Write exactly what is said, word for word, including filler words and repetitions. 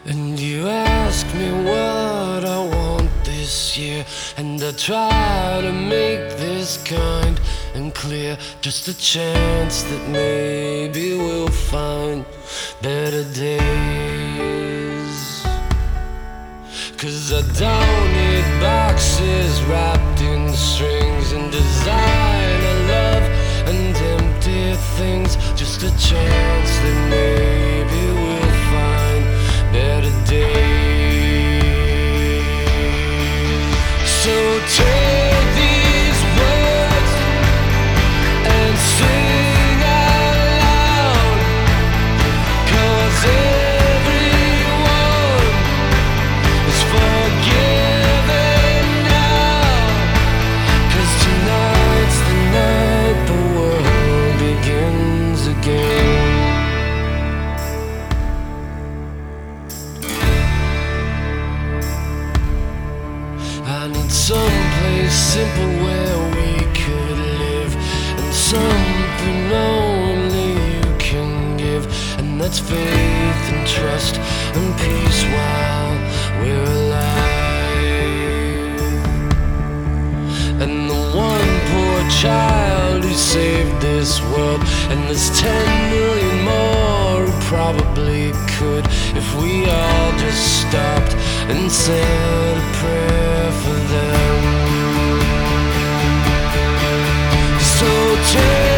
And you ask me what I want this year, and I try to make this kind and clear. Just a chance that maybe we'll find better days. 'Cause I don't need boxes wrapped in strings and designer love and empty things. Just a chance that maybe we'll find better days. So take these words and sing out loud, 'cause everyone is forgiven now. 'Cause tonight's the night the world begins again. I need someplace simple where we could live, and something only you can give, and that's faith and trust and peace while we're alive. And the one poor child who saved this world, and there's ten million more who probably could, if we all just stopped and said a prayer for them. So take